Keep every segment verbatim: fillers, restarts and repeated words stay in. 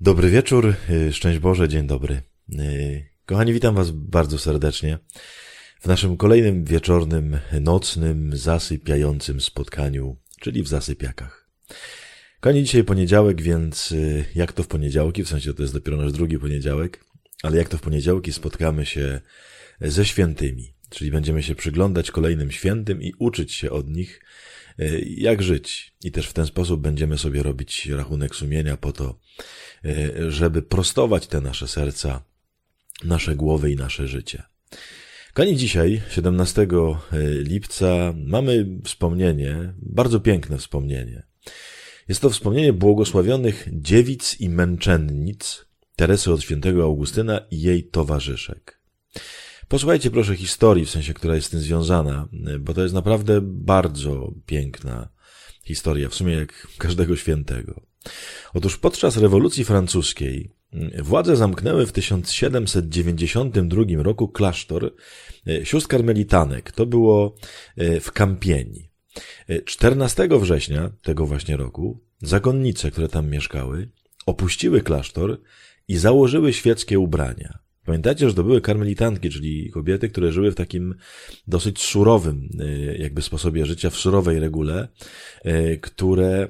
Dobry wieczór, szczęść Boże, dzień dobry. Kochani, witam Was bardzo serdecznie w naszym kolejnym wieczornym, nocnym, zasypiającym spotkaniu, czyli w zasypiakach. Kochani, dzisiaj poniedziałek, więc jak to w poniedziałki, w sensie to jest dopiero nasz drugi poniedziałek, ale jak to w poniedziałki spotkamy się ze świętymi, czyli będziemy się przyglądać kolejnym świętym i uczyć się od nich, jak żyć. I też w ten sposób będziemy sobie robić rachunek sumienia po to, żeby prostować te nasze serca, nasze głowy i nasze życie. Kochani, dzisiaj, siedemnastego lipca, mamy wspomnienie, bardzo piękne wspomnienie. Jest to wspomnienie błogosławionych dziewic i męczennic Teresy od świętego Augustyna i jej towarzyszek. Posłuchajcie proszę historii, w sensie, która jest z tym związana, bo to jest naprawdę bardzo piękna historia, w sumie jak każdego świętego. Otóż podczas rewolucji francuskiej władze zamknęły w tysiąc siedemset dziewięćdziesiątym drugim roku klasztor sióstr karmelitanek. To było w Campieni. czternastego września tego właśnie roku zakonnice, które tam mieszkały, opuściły klasztor i założyły świeckie ubrania. Pamiętacie, że to były karmelitanki, czyli kobiety, które żyły w takim dosyć surowym jakby sposobie życia, w surowej regule, które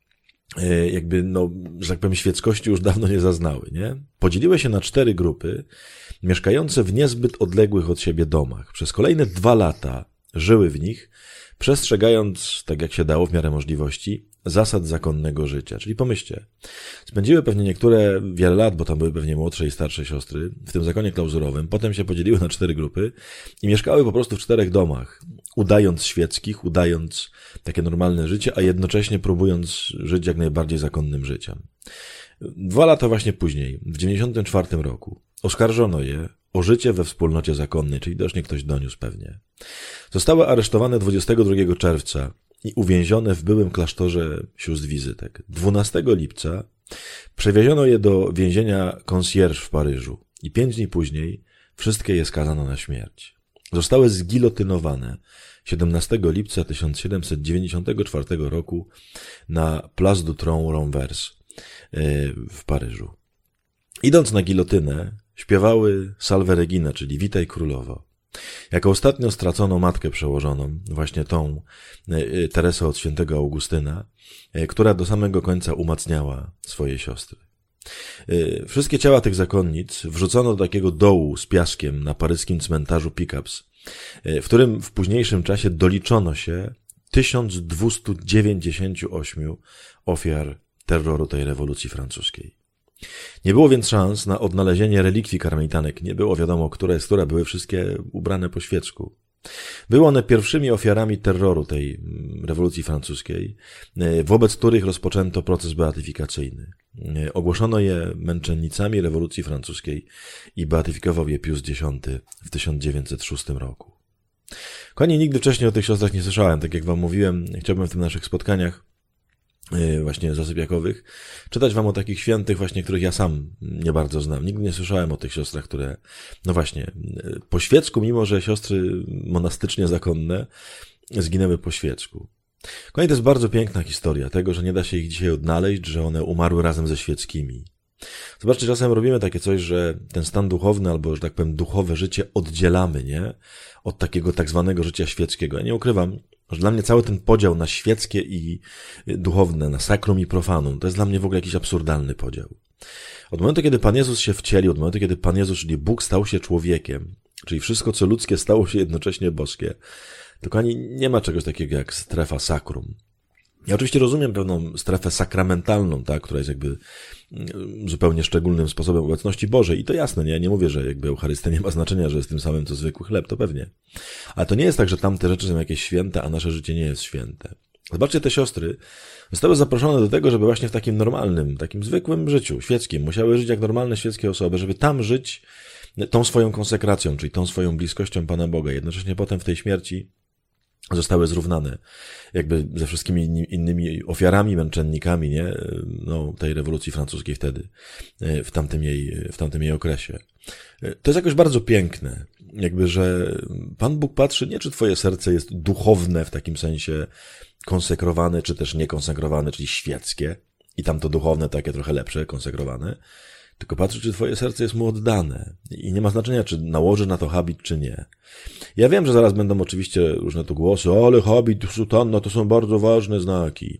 jakby, no, że tak powiem, świeckości już dawno nie zaznały, nie? Podzieliły się na cztery grupy, mieszkające w niezbyt odległych od siebie domach. Przez kolejne dwa lata żyły w nich, przestrzegając, tak jak się dało w miarę możliwości, zasad zakonnego życia. Czyli pomyślcie, spędziły pewnie niektóre wiele lat, bo tam były pewnie młodsze i starsze siostry, w tym zakonie klauzurowym, potem się podzieliły na cztery grupy i mieszkały po prostu w czterech domach, udając świeckich, udając takie normalne życie, a jednocześnie próbując żyć jak najbardziej zakonnym życiem. Dwa lata właśnie później, w dziewięćdziesiątym czwartym roku, oskarżono je o życie we wspólnocie zakonnej, czyli widocznie ktoś doniósł pewnie. Zostały aresztowane dwudziestego drugiego czerwca i uwięzione w byłym klasztorze sióstr wizytek. dwunastego lipca przewieziono je do więzienia Concierge w Paryżu i pięć dni później wszystkie je skazano na śmierć. Zostały zgilotynowane siedemnastego lipca tysiąc siedemset dziewięćdziesiątego czwartego roku na Place du Trône Renvers w Paryżu. Idąc na gilotynę, śpiewały Salve Regina, czyli Witaj Królowo. Jako ostatnio stracono matkę przełożoną, właśnie tą Teresę od świętego Augustyna, która do samego końca umacniała swoje siostry. Wszystkie ciała tych zakonnic wrzucono do takiego dołu z piaskiem na paryskim cmentarzu Picaps, w którym w późniejszym czasie doliczono się tysiąc dwieście dziewięćdziesiąt osiem ofiar terroru tej rewolucji francuskiej. Nie było więc szans na odnalezienie relikwii karmelitanek. Nie było wiadomo, która jest która, były wszystkie ubrane po świecku. Były one pierwszymi ofiarami terroru tej rewolucji francuskiej, wobec których rozpoczęto proces beatyfikacyjny. Ogłoszono je męczennicami rewolucji francuskiej i beatyfikował je Pius Dziesiąty w tysiąc dziewięćset szóstym roku. Kochani, nigdy wcześniej o tych siostrach nie słyszałem. Tak jak wam mówiłem, chciałbym w tych naszych spotkaniach właśnie zasypiakowych, czytać wam o takich świętych właśnie, których ja sam nie bardzo znam. Nigdy nie słyszałem o tych siostrach, które, no właśnie, po świecku, mimo że siostry monastycznie zakonne zginęły po świecku. Kochani, to jest bardzo piękna historia tego, że nie da się ich dzisiaj odnaleźć, że one umarły razem ze świeckimi. Zobaczcie, czasem robimy takie coś, że ten stan duchowny, albo, że tak powiem, duchowe życie oddzielamy, nie? Od takiego tak zwanego życia świeckiego. Ja nie ukrywam, że dla mnie cały ten podział na świeckie i duchowne, na sakrum i profanum, to jest dla mnie w ogóle jakiś absurdalny podział. Od momentu, kiedy Pan Jezus się wcielił, od momentu, kiedy Pan Jezus, czyli Bóg, stał się człowiekiem, czyli wszystko, co ludzkie, stało się jednocześnie boskie, to kochani, nie ma czegoś takiego jak strefa sakrum. Ja oczywiście rozumiem pewną strefę sakramentalną, tak, która jest jakby zupełnie szczególnym sposobem obecności Bożej. I to jasne, nie? Ja nie mówię, że jakby Eucharystia nie ma znaczenia, że jest tym samym co zwykły chleb, to pewnie. Ale to nie jest tak, że tamte rzeczy są jakieś święte, a nasze życie nie jest święte. Zobaczcie, te siostry zostały zaproszone do tego, żeby właśnie w takim normalnym, takim zwykłym życiu świeckim musiały żyć jak normalne świeckie osoby, żeby tam żyć tą swoją konsekracją, czyli tą swoją bliskością Pana Boga. Jednocześnie potem w tej śmierci zostały zrównane jakby ze wszystkimi innymi ofiarami, męczennikami, nie? No, tej rewolucji francuskiej wtedy, w tamtym jej, w tamtym jej okresie. To jest jakoś bardzo piękne, jakby, że Pan Bóg patrzy nie, czy twoje serce jest duchowne w takim sensie konsekrowane, czy też niekonsekrowane, czyli świeckie, i tam to duchowne takie trochę lepsze, konsekrowane, tylko patrzy, czy twoje serce jest mu oddane i nie ma znaczenia, czy nałoży na to habit, czy nie. Ja wiem, że zaraz będą oczywiście różne tu głosy, ale habit, sutanna to są bardzo ważne znaki.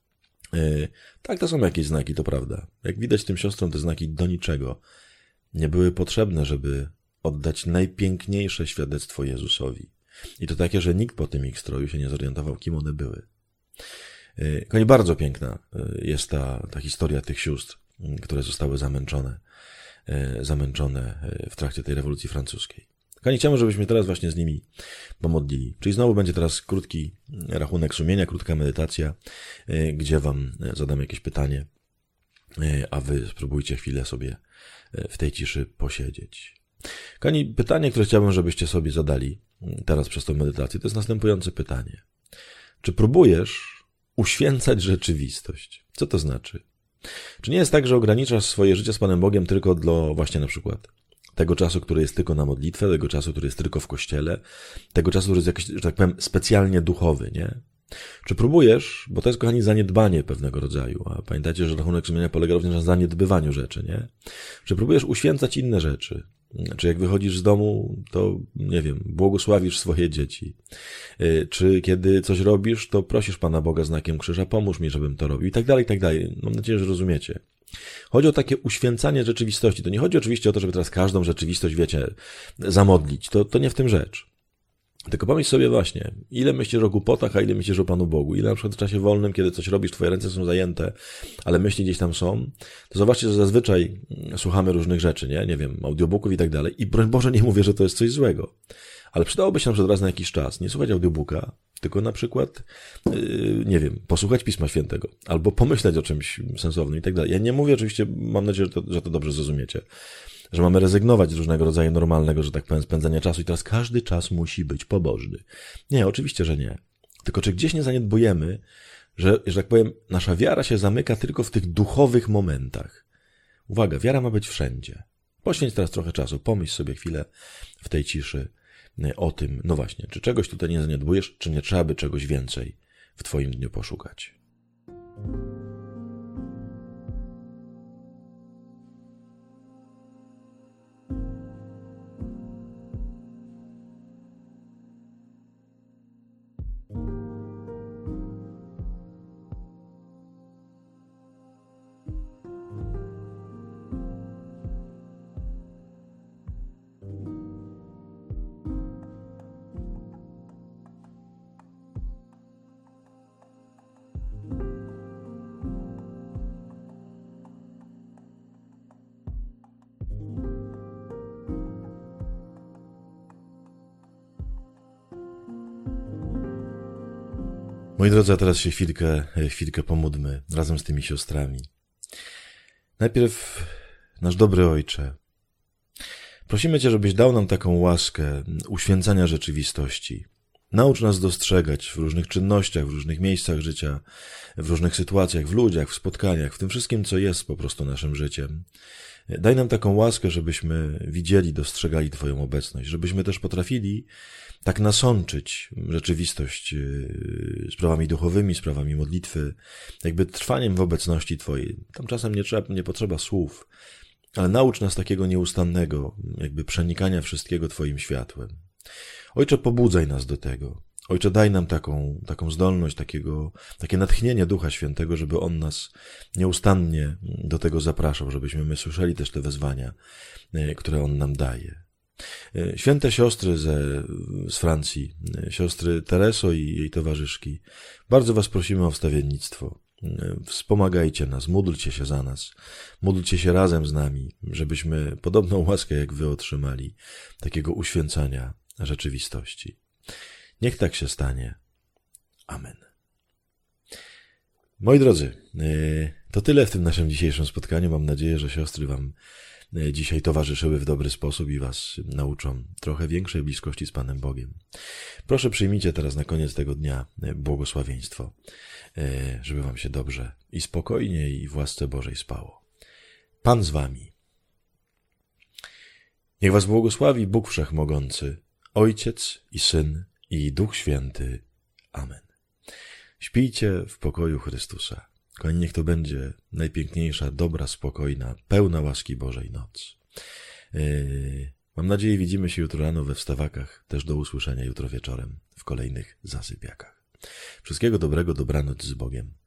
Yy, tak, to są jakieś znaki, to prawda. Jak widać tym siostrom, te znaki do niczego nie były potrzebne, żeby oddać najpiękniejsze świadectwo Jezusowi. I to takie, że nikt po tym ich stroju się nie zorientował, kim one były. Yy, kochani, bardzo piękna jest ta, ta historia tych sióstr, które zostały zamęczone, zamęczone w trakcie tej rewolucji francuskiej. Kochani, chciałbym, żebyśmy teraz właśnie z nimi pomodlili. Czyli znowu będzie teraz krótki rachunek sumienia, krótka medytacja, gdzie wam zadam jakieś pytanie, a wy spróbujcie chwilę sobie w tej ciszy posiedzieć. Kochani, pytanie, które chciałbym, żebyście sobie zadali teraz przez tę medytację, to jest następujące pytanie. Czy próbujesz uświęcać rzeczywistość? Co to znaczy? Czy nie jest tak, że ograniczasz swoje życie z Panem Bogiem tylko do właśnie na przykład tego czasu, który jest tylko na modlitwę, tego czasu, który jest tylko w kościele, tego czasu, który jest jakiś, że tak powiem, specjalnie duchowy, nie? Czy próbujesz, bo to jest, kochani, zaniedbanie pewnego rodzaju, a pamiętajcie, że rachunek sumienia polega również na zaniedbywaniu rzeczy, nie? Czy próbujesz uświęcać inne rzeczy? Czy jak wychodzisz z domu, to, nie wiem, błogosławisz swoje dzieci? Czy kiedy coś robisz, to prosisz Pana Boga znakiem krzyża, pomóż mi, żebym to robił i tak dalej, i tak dalej. Mam nadzieję, że rozumiecie. Chodzi o takie uświęcanie rzeczywistości. To nie chodzi oczywiście o to, żeby teraz każdą rzeczywistość, wiecie, zamodlić. To, to nie w tym rzecz. Tylko pomyśl sobie właśnie, ile myślisz o głupotach, a ile myślisz o Panu Bogu. Ile na przykład w czasie wolnym, kiedy coś robisz, twoje ręce są zajęte, ale myśli gdzieś tam są, to zobaczcie, że zazwyczaj słuchamy różnych rzeczy, nie? Nie wiem, audiobooków i tak dalej. I broń Boże, nie mówię, że to jest coś złego. Ale przydałoby się na przykład raz na jakiś czas nie słuchać audiobooka, tylko na przykład, yy, nie wiem, posłuchać Pisma Świętego, albo pomyśleć o czymś sensownym i tak dalej. Ja nie mówię oczywiście, mam nadzieję, że to, że to dobrze zrozumiecie, że mamy rezygnować z różnego rodzaju normalnego, że tak powiem, spędzania czasu i teraz każdy czas musi być pobożny. Nie, oczywiście, że nie. Tylko czy gdzieś nie zaniedbujemy, że, że tak powiem, nasza wiara się zamyka tylko w tych duchowych momentach. Uwaga, wiara ma być wszędzie. Poświęć teraz trochę czasu, pomyśl sobie chwilę w tej ciszy o tym, no właśnie, czy czegoś tutaj nie zaniedbujesz, czy nie trzeba by czegoś więcej w twoim dniu poszukać. Moi drodzy, a teraz się chwilkę, chwilkę pomódlmy razem z tymi siostrami. Najpierw, nasz dobry Ojcze, prosimy Cię, żebyś dał nam taką łaskę uświęcania rzeczywistości. Naucz nas dostrzegać w różnych czynnościach, w różnych miejscach życia, w różnych sytuacjach, w ludziach, w spotkaniach, w tym wszystkim, co jest po prostu naszym życiem. Daj nam taką łaskę, żebyśmy widzieli, dostrzegali Twoją obecność, żebyśmy też potrafili tak nasączyć rzeczywistość sprawami duchowymi, sprawami modlitwy, jakby trwaniem w obecności Twojej. Tam czasem nie trzeba, nie potrzeba słów, ale naucz nas takiego nieustannego, jakby przenikania wszystkiego Twoim światłem. Ojcze, pobudzaj nas do tego. Ojcze, daj nam taką, taką zdolność, takiego, takie natchnienie Ducha Świętego, żeby On nas nieustannie do tego zapraszał, żebyśmy my słyszeli też te wezwania, które On nam daje. Święte siostry ze, z Francji, siostry Tereso i jej towarzyszki, bardzo was prosimy o wstawiennictwo. Wspomagajcie nas, módlcie się za nas, módlcie się razem z nami, żebyśmy podobną łaskę jak wy otrzymali, takiego uświęcania rzeczywistości. Niech tak się stanie. Amen. Moi drodzy, to tyle w tym naszym dzisiejszym spotkaniu. Mam nadzieję, że siostry wam dzisiaj towarzyszyły w dobry sposób i was nauczą trochę większej bliskości z Panem Bogiem. Proszę, przyjmijcie teraz na koniec tego dnia błogosławieństwo, żeby wam się dobrze i spokojnie i w łasce Bożej spało. Pan z wami. Niech was błogosławi Bóg Wszechmogący, Ojciec i Syn i Duch Święty. Amen. Śpijcie w pokoju Chrystusa. Kochani, niech to będzie najpiękniejsza, dobra, spokojna, pełna łaski Bożej noc. Yy, mam nadzieję, widzimy się jutro rano we wstawakach. Też do usłyszenia jutro wieczorem w kolejnych zasypiakach. Wszystkiego dobrego, dobranoc z Bogiem.